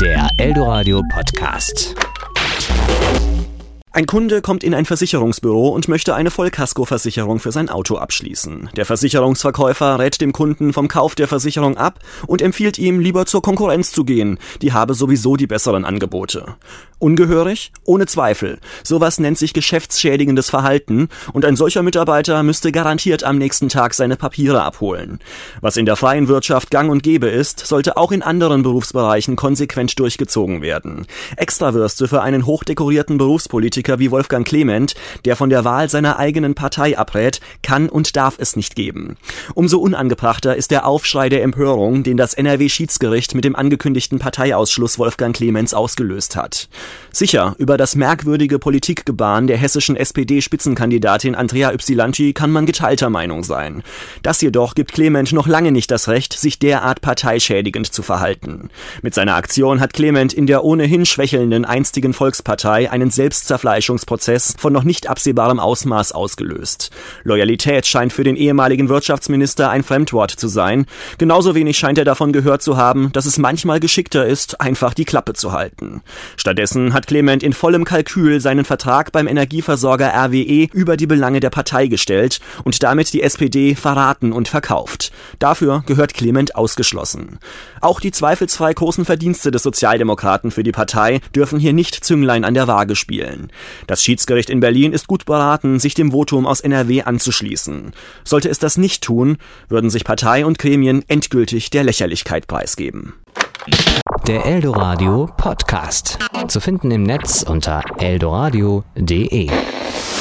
Der Eldoradio Podcast. Ein Kunde kommt in ein Versicherungsbüro und möchte eine Vollkaskoversicherung für sein Auto abschließen. Der Versicherungsverkäufer rät dem Kunden vom Kauf der Versicherung ab und empfiehlt ihm, lieber zur Konkurrenz zu gehen. Die habe sowieso die besseren Angebote. Ungehörig? Ohne Zweifel. Sowas nennt sich geschäftsschädigendes Verhalten und ein solcher Mitarbeiter müsste garantiert am nächsten Tag seine Papiere abholen. Was in der freien Wirtschaft gang und gäbe ist, sollte auch in anderen Berufsbereichen konsequent durchgezogen werden. Extrawürste für einen hochdekorierten Berufspolitiker wie Wolfgang Clement, der von der Wahl seiner eigenen Partei abrät, kann und darf es nicht geben. Umso unangebrachter ist der Aufschrei der Empörung, den das NRW-Schiedsgericht mit dem angekündigten Parteiausschluss Wolfgang Clements ausgelöst hat. Sicher, über das merkwürdige Politikgebaren der hessischen SPD-Spitzenkandidatin Andrea Ypsilanti kann man geteilter Meinung sein. Das jedoch gibt Clement noch lange nicht das Recht, sich derart parteischädigend zu verhalten. Mit seiner Aktion hat Clement in der ohnehin schwächelnden einstigen Volkspartei einen Selbstzerfleischungsprozess von noch nicht absehbarem Ausmaß ausgelöst. Loyalität scheint für den ehemaligen Wirtschaftsminister ein Fremdwort zu sein. Genauso wenig scheint er davon gehört zu haben, dass es manchmal geschickter ist, einfach die Klappe zu halten. Stattdessen hat Clement in vollem Kalkül seinen Vertrag beim Energieversorger RWE über die Belange der Partei gestellt und damit die SPD verraten und verkauft. Dafür gehört Clement ausgeschlossen. Auch die zweifelsfrei großen Verdienste des Sozialdemokraten für die Partei dürfen hier nicht Zünglein an der Waage spielen. Das Schiedsgericht in Berlin ist gut beraten, sich dem Votum aus NRW anzuschließen. Sollte es das nicht tun, würden sich Partei und Gremien endgültig der Lächerlichkeit preisgeben. Der Eldoradio Podcast. Zu finden im Netz unter eldoradio.de.